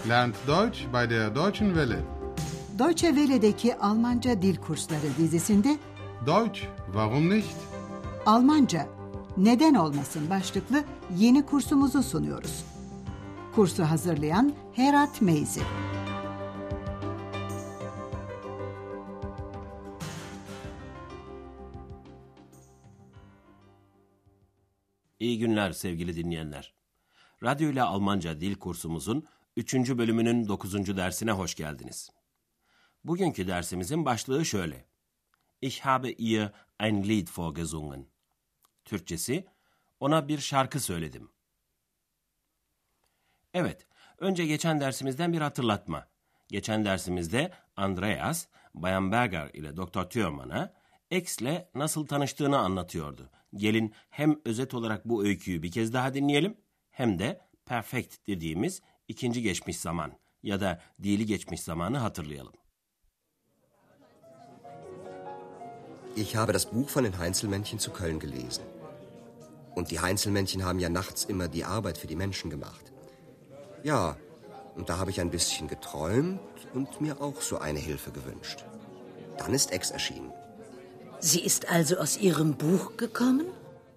Lernt Deutsch bei der Deutschen Welle. Deutsche Welle'deki Almanca Dil Kursları dizisinde Deutsch, warum nicht? Almanca neden olmasın başlıklı yeni kursumuzu sunuyoruz. Kursu hazırlayan Herat Meyzi. İyi günler sevgili dinleyenler. Radyo ile Almanca dil kursumuzun 3. bölümünün 9. dersine hoş geldiniz. Bugünkü dersimizin başlığı şöyle. Ich habe ihr ein Lied vorgesungen. Türkçesi, ona bir şarkı söyledim. Evet, önce geçen dersimizden bir hatırlatma. Geçen dersimizde Andreas, Bayan Berger ile Dr. Thürmann'a X'le nasıl tanıştığını anlatıyordu. Gelin hem özet olarak bu öyküyü bir kez daha dinleyelim, hem de perfect dediğimiz ikinci geçmiş zaman ya da dili geçmiş zamanı hatırlayalım. Ich habe das Buch von den Heinzelmännchen zu Köln gelesen. Und die Heinzelmännchen haben ja nachts immer die Arbeit für die Menschen gemacht. Ja, und da habe ich ein bisschen geträumt und mir auch so eine Hilfe gewünscht. Dann ist Ex erschienen. Sie ist also aus Ihrem Buch gekommen?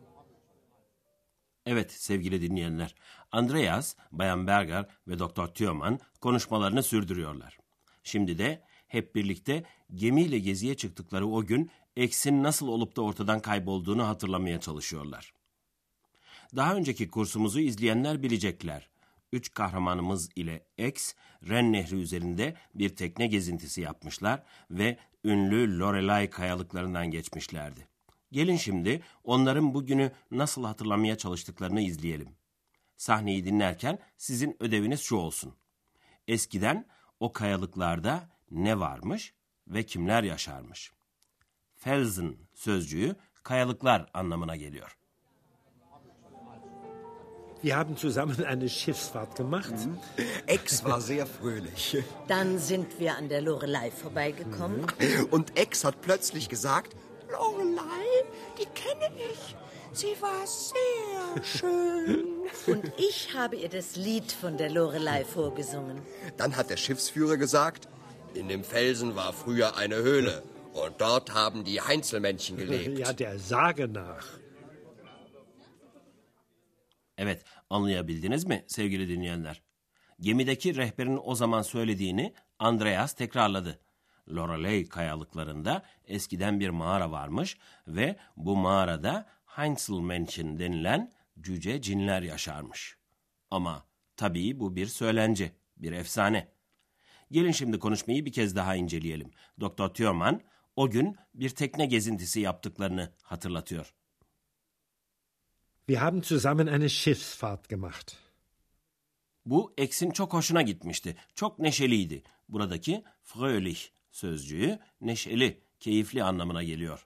Evet sevgili dinleyenler, Andreas, Bayan Berger ve Dr. Thürmann konuşmalarını sürdürüyorlar. Şimdi de hep birlikte gemiyle geziye çıktıkları o gün X'in nasıl olup da ortadan kaybolduğunu hatırlamaya çalışıyorlar. Daha önceki kursumuzu izleyenler bilecekler. 3 kahramanımız ile X, Ren Nehri üzerinde bir tekne gezintisi yapmışlar ve ünlü Loreley kayalıklarından geçmişlerdi. Gelin şimdi onların bugünü nasıl hatırlamaya çalıştıklarını izleyelim. Sahneyi dinlerken sizin ödeviniz şu olsun. Eskiden o kayalıklarda ne varmış ve kimler yaşarmış? Felsen sözcüğü kayalıklar anlamına geliyor. Wir haben zusammen eine Schiffsfahrt gemacht. Ex war sehr fröhlich. Dann sind wir an der Loreley vorbeigekommen. Und Ex hat plötzlich gesagt, Loreley, die kenne ich. Sie war sehr schön. Und ich habe ihr das Lied von der Loreley vorgesungen. Dann hat der Schiffsführer gesagt, in dem Felsen war früher eine Höhle. Und dort haben die Heinzelmännchen gelebt. Ja, der Sage nach. Evet, anlayabildiniz mi sevgili dinleyenler? Gemideki rehberin o zaman söylediğini Andreas tekrarladı. Loreley kayalıklarında eskiden bir mağara varmış ve bu mağarada Heinzelmännchen denilen cüce cinler yaşarmış. Ama tabii bu bir söylence, bir efsane. Gelin şimdi konuşmayı bir kez daha inceleyelim. Dr. Thürmann o gün bir tekne gezintisi yaptıklarını hatırlatıyor. Wir haben zusammen eine Schiffsfahrt gemacht. Bu X'in çok hoşuna gitmişti. Çok neşeliydi. Buradaki fröhlich sözcüğü neşeli, keyifli anlamına geliyor.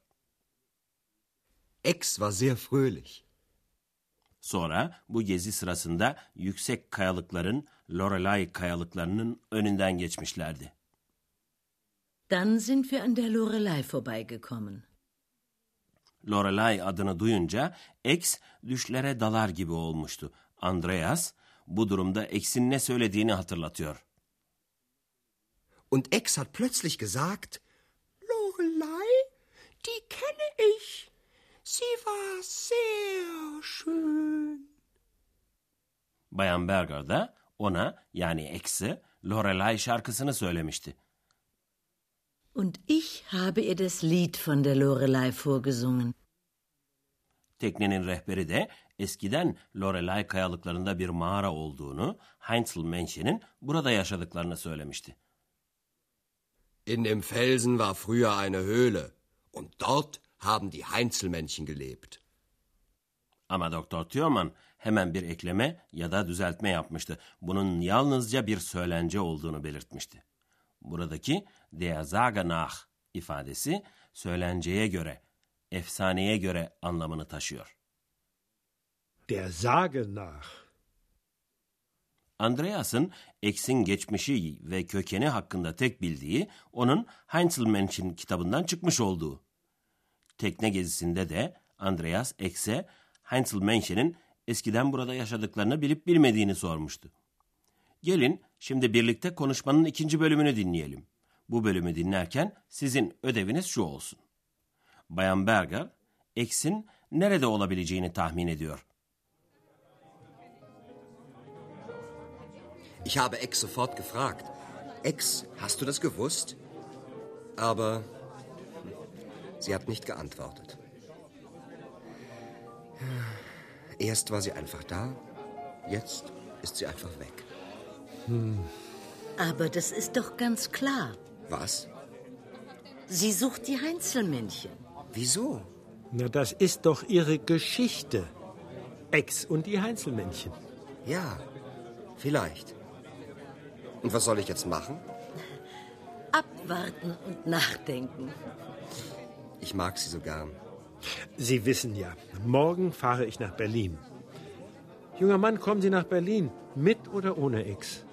Ex war sehr fröhlich. Sonra bu gezi sırasında yüksek kayalıkların, Loreley kayalıklarının önünden geçmişlerdi. Dann sind wir an der Loreley vorbeigekommen. Loreley adını duyunca X düşlere dalar gibi olmuştu. Andreas bu durumda X'in ne söylediğini hatırlatıyor. Und Ex hat plötzlich gesagt, Loreley, die kenne ich. Sie war sehr schön. Bayan Berger da ona yani X'e Loreley şarkısını söylemişti. Und ich habe ihr das Lied von der Loreley vorgesungen. Teknenin rehberi de eskiden Loreley kayalıklarında bir mağara olduğunu, Heinzelmännchen'in burada yaşadıklarını söylemişti. in dem Felsen war früher eine Höhle. Und dort haben die Heinzelmännchen gelebt. Ama Dr. Thürmann hemen bir ekleme ya da düzeltme yapmıştı. Bunun yalnızca bir söylence olduğunu belirtmişti. Buradaki der Sage nach ifadesi söylenceye göre, efsaneye göre anlamını taşıyor. Der Sage nach. Andreas'ın X'in geçmişi ve kökeni hakkında tek bildiği onun Heinzelmännchen kitabından çıkmış olduğu. Tekne gezisinde de Andreas X'e Heinzelmännchen'in eskiden burada yaşadıklarını bilip bilmediğini sormuştu. Gelin şimdi birlikte konuşmanın 2. bölümünü dinleyelim. Bu bölümü dinlerken sizin ödeviniz şu olsun. Bayan Berger, X'in nerede olabileceğini tahmin ediyor. Ich habe Ex sofort gefragt. Ex, hast du das gewusst? Aber sie hat nicht geantwortet. Erst war sie einfach da, jetzt ist sie einfach weg. Aber das ist doch ganz klar. Was? Sie sucht die Heinzelmännchen. Wieso? Na, das ist doch ihre Geschichte. Ex und die Heinzelmännchen. Ja, vielleicht. Und was soll ich jetzt machen? Abwarten und nachdenken. Ich mag sie so gern. Sie wissen ja, morgen fahre ich nach Berlin. Junger Mann, kommen Sie nach Berlin, mit oder ohne Ex?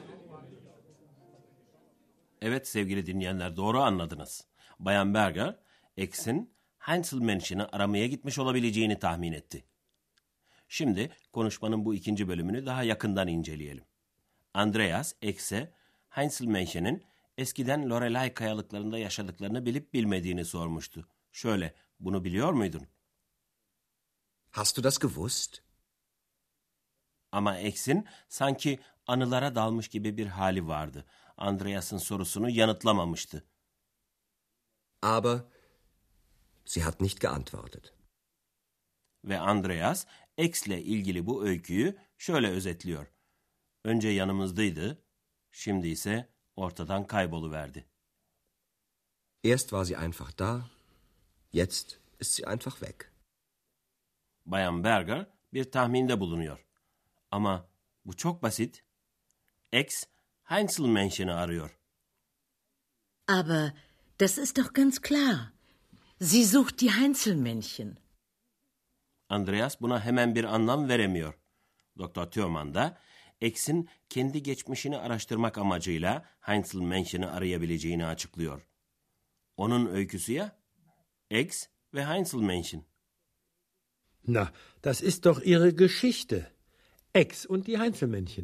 Evet sevgili dinleyenler, doğru anladınız. Bayan Berger, X'in Heinzelmännchen'i aramaya gitmiş olabileceğini tahmin etti. Şimdi konuşmanın bu 2. bölümünü daha yakından inceleyelim. Andreas, X'e Heinzelmännchen'in eskiden Loreley kayalıklarında yaşadıklarını bilip bilmediğini sormuştu. Şöyle, bunu biliyor muydun? Hast du das gewusst? Ama X'in sanki anılara dalmış gibi bir hali vardı. Andreas'ın sorusunu yanıtlamamıştı. Aber sie hat nicht geantwortet. Ve Andreas, X'le ilgili bu öyküyü şöyle özetliyor. Önce yanımızdaydı, şimdi ise ortadan kayboluverdi. Erst war sie einfach da, jetzt ist sie einfach weg. Bayan Berger bir tahminde bulunuyor. Ama bu çok basit. X, Heinzelmännchen'i arıyor. Aber das ist doch ganz klar. Sie sucht die Heinzelmännchen. Andreas buna hemen bir anlam veremiyor. Doktor Thürmann da X'in kendi geçmişini araştırmak amacıyla Heinzelmännchen'i arayabileceğini açıklıyor. Onun öyküsü ya, X ve Heinzelmännchen. Na, das ist doch ihre Geschichte. Ex und die Heinzelmännchen.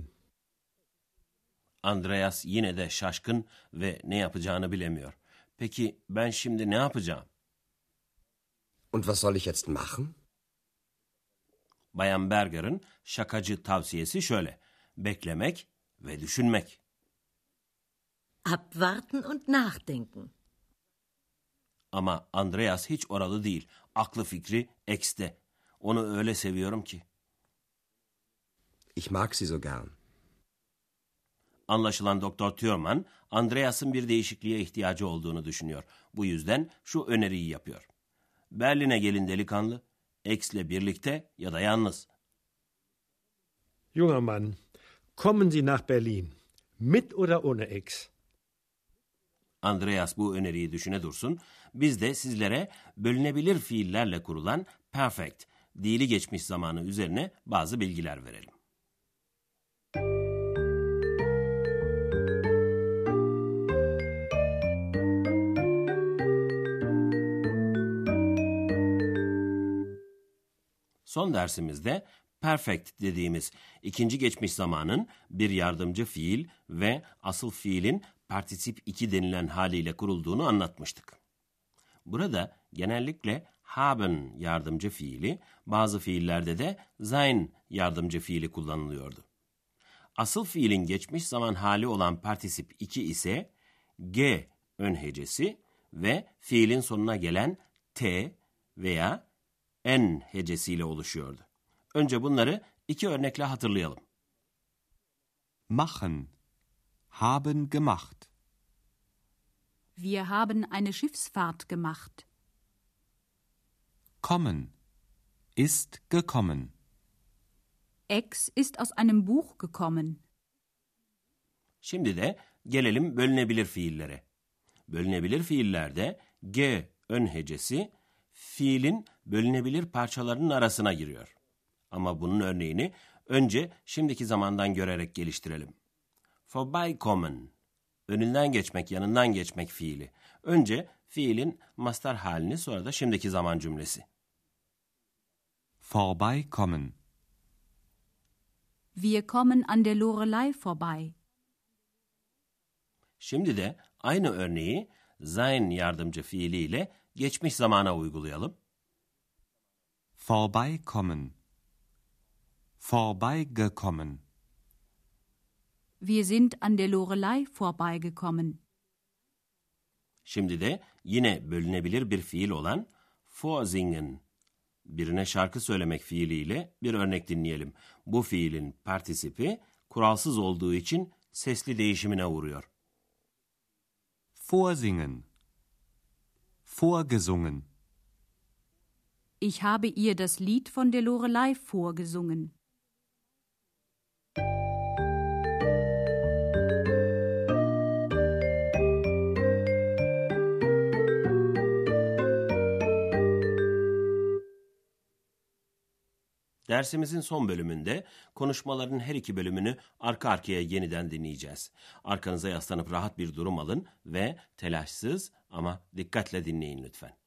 Andreas yine de şaşkın ve ne yapacağını bilemiyor. Peki ben şimdi ne yapacağım? Und was soll ich jetzt machen? Bayan Berger'ın şakacı tavsiyesi şöyle: beklemek ve düşünmek. Abwarten und nachdenken. Ama Andreas hiç oralı değil. Aklı fikri X'te. Onu öyle seviyorum ki. Ich mag sie so gern. Anlaşılan Doktor Thürmann, Andreas'ın bir değişikliğe ihtiyacı olduğunu düşünüyor. Bu yüzden şu öneriyi yapıyor. Berlin'e gelin delikanlı, X'le birlikte ya da yalnız. Junger Mann, kommen Sie nach Berlin, mit oder ohne Ex? Andreas bu öneriyi düşüne dursun. Biz de sizlere bölünebilir fiillerle kurulan perfect, dili geçmiş zamanı üzerine bazı bilgiler verelim. Son dersimizde perfect dediğimiz ikinci geçmiş zamanın bir yardımcı fiil ve asıl fiilin partisip 2 denilen haliyle kurulduğunu anlatmıştık. Burada genellikle haben yardımcı fiili, bazı fiillerde de sein yardımcı fiili kullanılıyordu. Asıl fiilin geçmiş zaman hali olan partisip 2 ise G ön hecesi ve fiilin sonuna gelen T veya N hecesiyle oluşuyordu. Önce bunları 2 örnekle hatırlayalım. Machen, haben gemacht. Wir haben eine Schiffsfahrt gemacht. Kommen, ist gekommen. Ex ist aus einem Buch gekommen. Şimdi de gelelim bölünebilir fiillere. Bölünebilir fiillerde G ön hecesi fiilin bölünebilir parçalarının arasına giriyor. Ama bunun örneğini önce şimdiki zamandan görerek geliştirelim. Vorbeikommen, önünden geçmek, yanından geçmek fiili. Önce fiilin mastar halini, sonra da şimdiki zaman cümlesi. Vorbeikommen. Wir kommen an der Loreley vorbei. Şimdi de aynı örneği sein yardımcı fiiliyle geçmiş zamana uygulayalım. Vorbeikommen. Vorbeigekommen. Wir sind an der Lorelei vorbeigekommen. Şimdi de yine bölünebilir bir fiil olan vorsingen, birine şarkı söylemek fiiliyle bir örnek dinleyelim. Bu fiilin partisipi kuralsız olduğu için sesli değişimine uğruyor. Vorsingen. Vorgesungen. Ich habe ihr das Lied von der Lorelei vorgesungen. Dersimizin son bölümünde konuşmaların her iki bölümünü arka arkaya yeniden dinleyeceğiz. Arkanıza yaslanıp rahat bir durum alın ve telaşsız ama dikkatle dinleyin lütfen.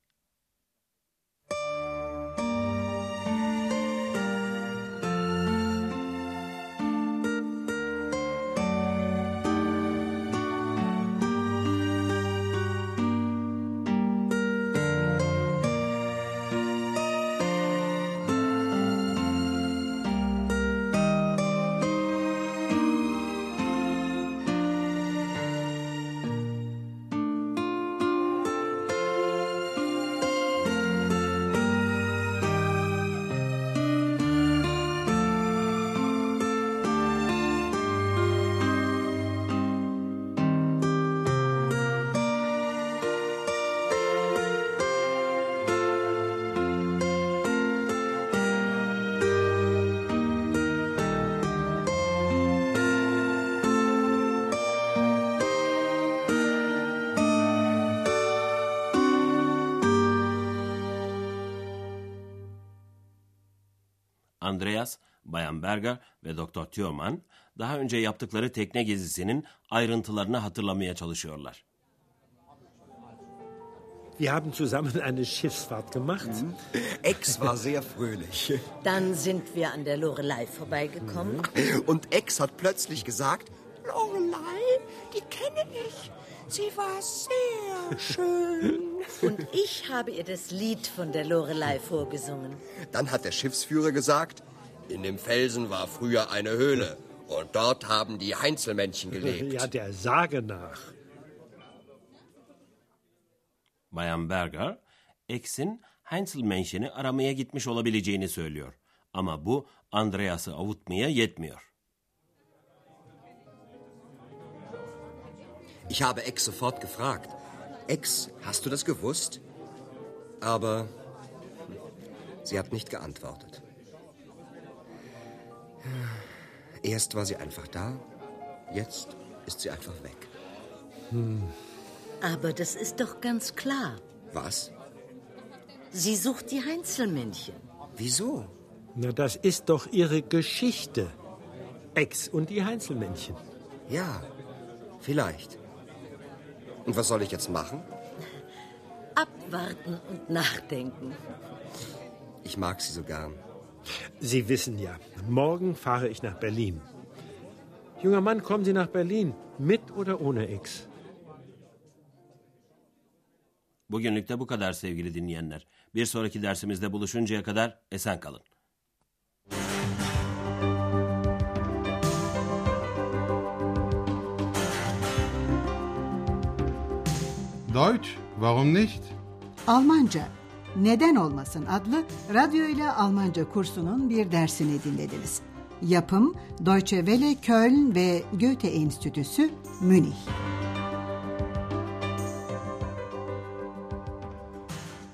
Andreas, Bayan Berger ve Doktor Thürmann daha önce yaptıkları tekne gezisinin ayrıntılarını hatırlamaya çalışıyorlar. Wir haben zusammen eine Schiffsfahrt gemacht. Ex war sehr fröhlich. Dann sind wir an der Lorelei vorbeigekommen. Und Ex hat plötzlich gesagt, Lorelei, die kenne ich. Sie war sehr schön. Und ich habe ihr das Lied von der Lorelei vorgesungen. dann hat der Schiffsführer gesagt, in dem Felsen war früher eine Höhle und dort haben die Heinzelmännchen gelebt. Ja, der Sage nach. Bayan Berger, Ex'in Heinzelmännchen'i aramaya gitmiş olabileceğini söylüyor. Ama bu Andreas'ı avutmaya yetmiyor. Ich habe Ex sofort gefragt. Ex, hast du das gewusst? Aber sie hat nicht geantwortet. Erst war sie einfach da, jetzt ist sie einfach weg. Aber das ist doch ganz klar. Was? Sie sucht die Heinzelmännchen. Wieso? Na, das ist doch ihre Geschichte. Ex und die Heinzelmännchen. Ja, vielleicht. Und was soll ich jetzt machen? Abwarten und nachdenken. Ich mag sie so gern. Sie wissen ja, morgen fahre ich nach Berlin. Junger Mann, kommen Sie nach Berlin, mit oder ohne Ex? Bugünlük de bu kadar sevgili dinleyenler. Bir sonraki dersimizde buluşuncaya kadar esen kalın. Deutsch, warum nicht? Almanca, Neden Olmasın adlı radyo ile Almanca kursunun bir dersini dinlediniz. Yapım Deutsche Welle Köln ve Goethe Enstitüsü Münih.